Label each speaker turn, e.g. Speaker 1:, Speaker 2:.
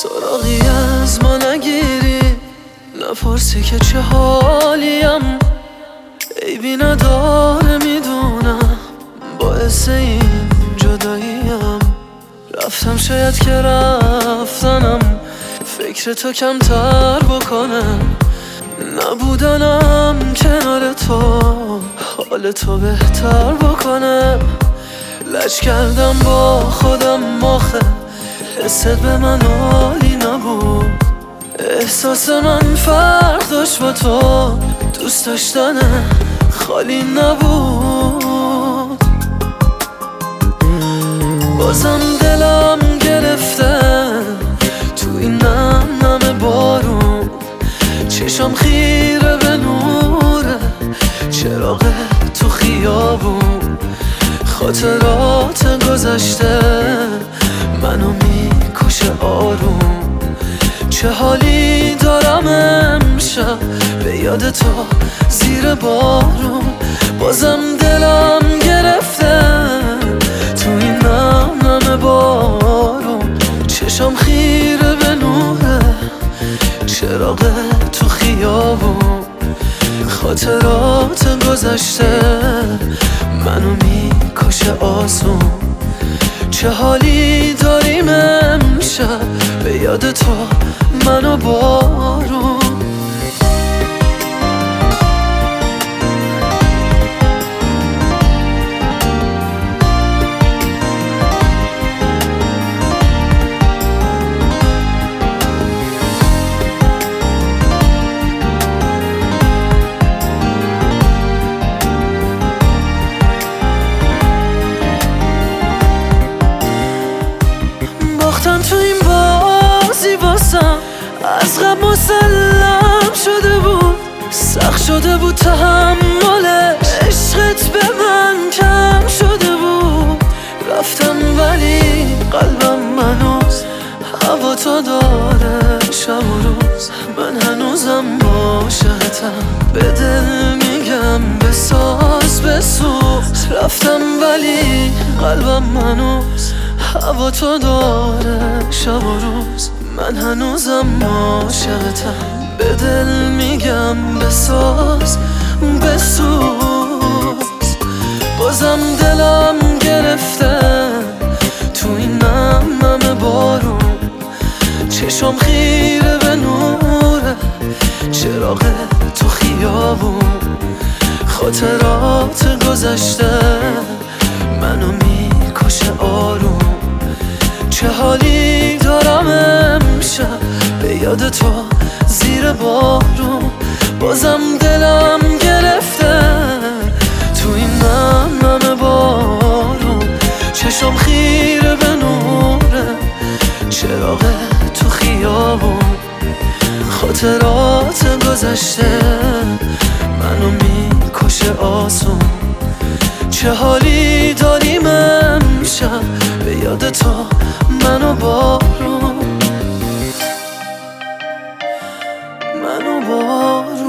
Speaker 1: سراغی از ما نگیری، نپرسی که چه حالیم. عیبی نداره میدونم، باعث این جداییم. رفتم شاید که رفتنم فکر تو کمتر بکنم. نبودنم کنار تو حال تو بهتر بکنم. لج کردم با خودم آخه حست به من عالی نبود. احساس من فرق داشت با تو، دوست داشتن خالی نبود. بازم دلم گرفته تو این نم بارون. چشم خیره به نوره چراغ تو خیابون. خاطرات گذشته منو میکشه آروم. چه حالی دارم امشب به یاد تو زیر بارون. بازم دلم گرفته تو این نم بارون. چشم خیره به نوره چراغ تو خیابون. خاطرات گذشته منو میکشه آسون. چه حالی داریم امشب به یاد تو منو بارون. باختم تو این بازی واسم از غم مسلم شده بود. سخت شده بود تحمل عشقت به من کم شده بود. رفتم ولی قلبم هنوز هوا تو داره شب و روز. من هنوزم عاشقتم به دل میگم بساز بسوز. رفتم ولی قلبم هنوز هوا تو داره شب و روز. من هنوزم عاشقتم به دل میگم بساز بسوز. بازم دلم گرفته تو این نم بارون. چشم خیره به نوره چراغ تو خیابون. خاطرات گذشته منو میکشه آروم. چه حالی دارم امشب به یاد تو زیر بارون. بازم دلم گرفته تو این نم بارون. چشم خیره به نوره چراغ تو خیابون. خاطرات گذشته منو میکشه آسون. چه حالی داریم امشب به یاد تو منو بارون. منو بارون.